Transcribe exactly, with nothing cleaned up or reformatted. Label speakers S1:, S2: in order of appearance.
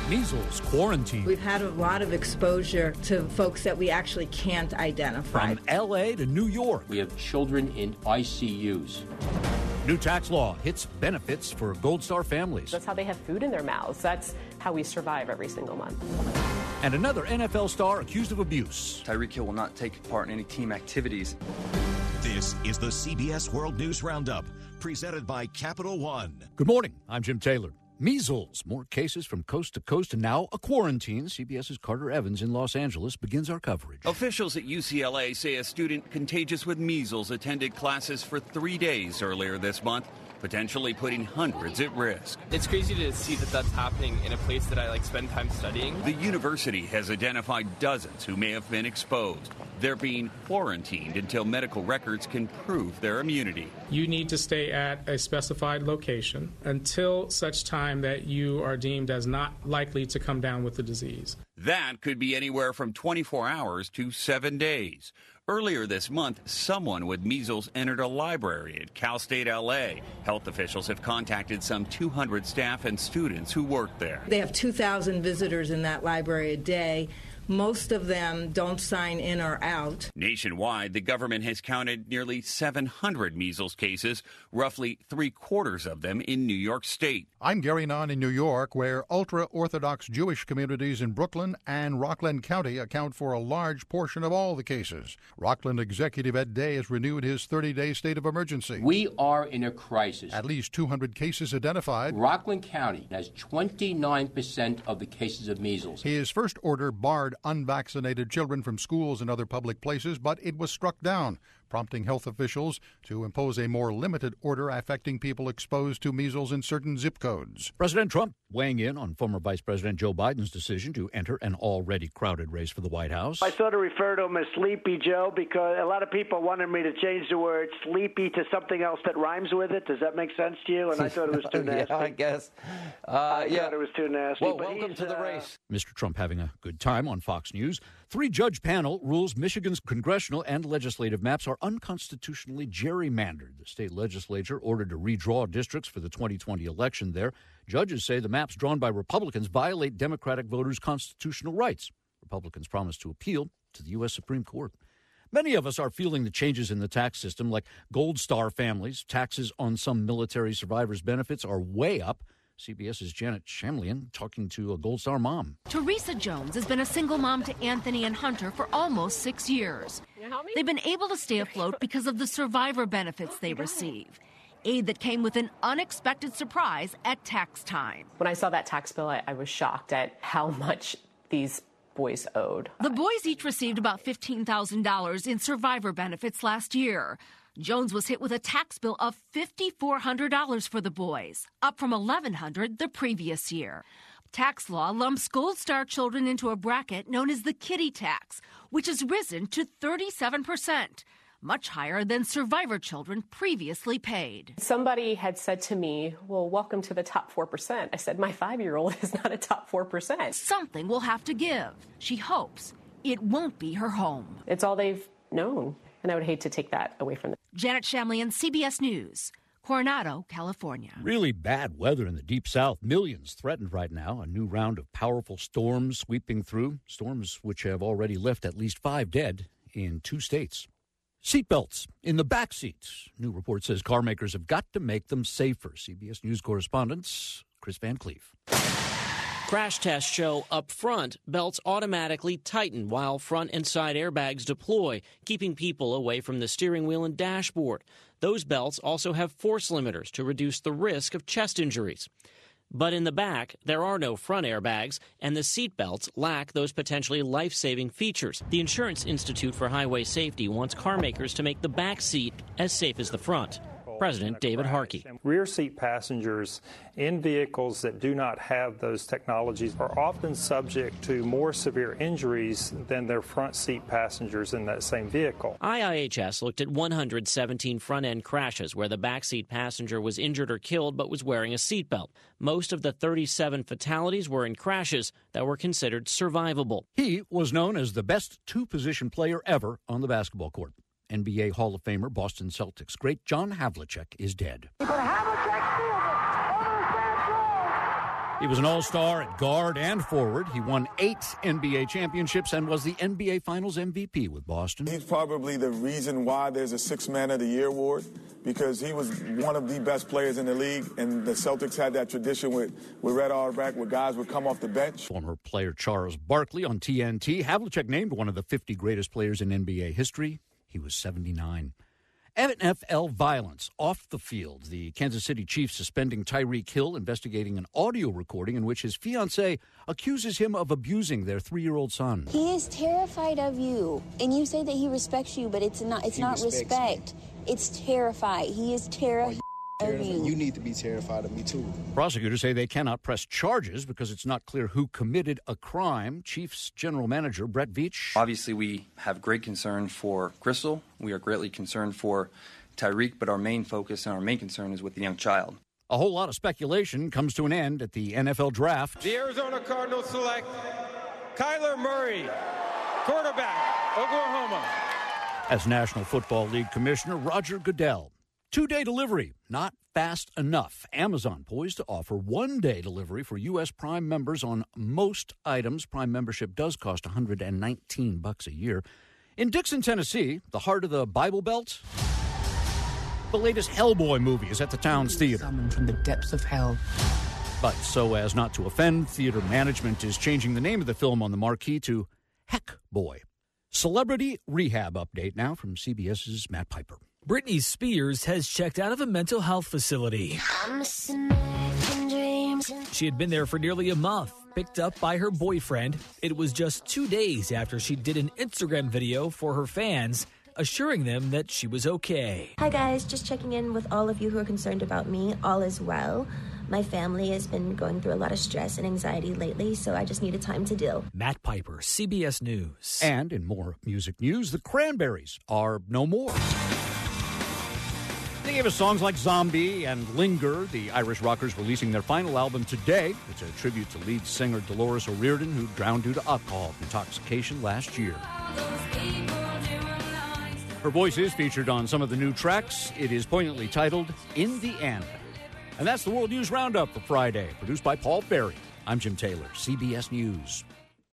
S1: Measles quarantine.
S2: We've had a lot of exposure to folks that we actually can't identify.
S1: From L A to New York.
S3: We have children in I C Us.
S1: New tax law hits benefits for Gold Star families.
S4: That's how they have food in their mouths. That's how we survive every single month.
S1: And another N F L star accused of abuse.
S5: Tyreek Hill will not take part in any team activities.
S6: This is the C B S World News Roundup, presented by Capital One.
S1: Good morning. I'm Jim Taylor. Measles, more cases from coast to coast, and now a quarantine. CBS's Carter Evans in Los Angeles begins our coverage.
S7: Officials at U C L A say a student contagious with measles attended classes for three days earlier this month, potentially putting hundreds at risk.
S8: It's crazy to see that that's happening in a place that I like spend time studying.
S7: The university has identified dozens who may have been exposed. They're being quarantined until medical records can prove their immunity.
S9: You need to stay at a specified location until such time that you are deemed as not likely to come down with the disease.
S7: That could be anywhere from twenty-four hours to seven days. Earlier this month, someone with measles entered a library at Cal State L A. Health officials have contacted some two hundred staff and students who work there.
S2: They have two thousand visitors in that library a day. Most of them don't sign in or out.
S7: Nationwide, the government has counted nearly seven hundred measles cases, roughly three quarters of them in New York State.
S10: I'm Gary Nahn in New York, where ultra-Orthodox Jewish communities in Brooklyn and Rockland County account for a large portion of all the cases. Rockland Executive Ed Day has renewed his thirty-day state of emergency.
S3: We are in a crisis.
S10: At least two hundred cases identified.
S3: Rockland County has twenty-nine percent of the cases of measles.
S10: His first order barred unvaccinated children from schools and other public places, but it was struck down, prompting health officials to impose a more limited order affecting people exposed to measles in certain zip codes.
S1: President Trump weighing in on former Vice President Joe Biden's decision to enter an already crowded race for the White House.
S11: I sort of refer to him as Sleepy Joe because a lot of people wanted me to change the word sleepy to something else that rhymes with it. Does that make sense to you? And I thought it was too nasty.
S12: Yeah, I guess. Uh,
S11: I
S12: yeah.
S11: thought it was too nasty.
S12: Well,
S11: but
S12: welcome to the
S11: uh,
S12: race.
S1: Mister Trump having a good time on Fox News. Three-judge panel rules Michigan's congressional and legislative maps are unconstitutionally gerrymandered. The state legislature ordered to redraw districts for the twenty twenty election there. Judges say the maps drawn by Republicans violate Democratic voters' constitutional rights. Republicans promise to appeal to the U S Supreme Court. Many of us are feeling the changes in the tax system, like Gold Star families. Taxes on some military survivors' benefits are way up. CBS's Janet Shamlian talking to a Gold Star mom.
S13: Teresa Jones has been a single mom to Anthony and Hunter for almost six years. They've been able to stay afloat because of the survivor benefits they receive. Aid that came with an unexpected surprise at tax time.
S4: When I saw that tax bill, I, I was shocked at how much these boys owed.
S13: The boys each received about fifteen thousand dollars in survivor benefits last year. Jones was hit with a tax bill of five thousand four hundred dollars for the boys, up from eleven hundred dollars the previous year. Tax law lumps Gold Star children into a bracket known as the kiddie tax, which has risen to thirty-seven percent, much higher than survivor children previously paid.
S4: Somebody had said to me, well, welcome to the top four percent. I said, my five-year-old is not a top four percent.
S13: Something will have to give. She hopes it won't be her home.
S4: It's all they've known, and I would hate to take that away from them.
S13: Janet Shamlian, C B S News, Coronado, California.
S1: Really bad weather in the Deep South. Millions threatened right now. A new round of powerful storms sweeping through. Storms which have already left at least five dead in two states. Seatbelts in the back seats. New report says car makers have got to make them safer. C B S News correspondent Chris Van Cleef.
S14: Crash tests show up front, belts automatically tighten while front and side airbags deploy, keeping people away from the steering wheel and dashboard. Those belts also have force limiters to reduce the risk of chest injuries. But in the back, there are no front airbags, and the seat belts lack those potentially life-saving features. The Insurance Institute for Highway Safety wants car makers to make the back seat as safe as the front. President David Harkey.
S15: Rear seat passengers in vehicles that do not have those technologies are often subject to more severe injuries than their front seat passengers in that same vehicle.
S14: I I H S looked at one hundred seventeen front-end crashes where the backseat passenger was injured or killed but was wearing a seatbelt. Most of the thirty-seven fatalities were in crashes that were considered survivable.
S1: He was known as the best two-position player ever on the basketball court. N B A Hall of Famer, Boston Celtics great John Havlicek is dead.
S16: But Havlicek steals it.
S1: He was an all-star at guard and forward. He won eight N B A championships and was the N B A Finals M V P with Boston.
S12: He's probably the reason why there's a Sixth Man of the Year award, because he was one of the best players in the league, and the Celtics had that tradition with, with Red Auerbach, where guys would come off the bench.
S1: Former player Charles Barkley on T N T. Havlicek named one of the fifty greatest players in N B A history. He was seventy-nine. N F L violence off the field. The Kansas City Chiefs suspending Tyreek Hill, investigating an audio recording in which his fiancée accuses him of abusing their three-year-old son.
S16: He is terrified of you, and you say that he respects you, but it's not. It's
S17: He
S16: not
S17: respects
S16: respect. It's terrified. He is terrified of you.
S17: You need to be terrified of me, too.
S1: Prosecutors say they cannot press charges because it's not clear who committed a crime. Chiefs General Manager Brett Veach.
S5: Obviously, we have great concern for Crystal. We are greatly concerned for Tyreek, but our main focus and our main concern is with the young child.
S1: A whole lot of speculation comes to an end at the N F L Draft.
S18: The Arizona Cardinals select Kyler Murray, quarterback, Oklahoma.
S1: As National Football League Commissioner Roger Goodell. Two-day delivery, not fast enough. Amazon poised to offer one-day delivery for U S Prime members on most items. Prime membership does cost one hundred nineteen bucks a year. In Dixon, Tennessee, the heart of the Bible Belt, the latest Hellboy movie is at the town's theater.
S19: Summoned from the depths of hell.
S1: But so as not to offend, theater management is changing the name of the film on the marquee to Heck Boy. Celebrity rehab update now from CBS's Matt Piper.
S20: Britney Spears has checked out of a mental health facility. She had been there for nearly a month, picked up by her boyfriend. It was just two days after she did an Instagram video for her fans, assuring them that she was okay.
S21: Hi guys, just checking in with all of you who are concerned about me. All is well. My family has been going through a lot of stress and anxiety lately, so I just needed time to deal.
S20: Matt Piper, C B S News.
S1: And in more music news, the Cranberries are no more. They gave us songs like Zombie and Linger. The Irish rockers releasing their final album today. It's a tribute to lead singer Dolores O'Riordan, who drowned due to alcohol intoxication last year. Her voice is featured on some of the new tracks. It is poignantly titled, In the End. And that's the World News Roundup for Friday, produced by Paul Ferry. I'm Jim Taylor, C B S News.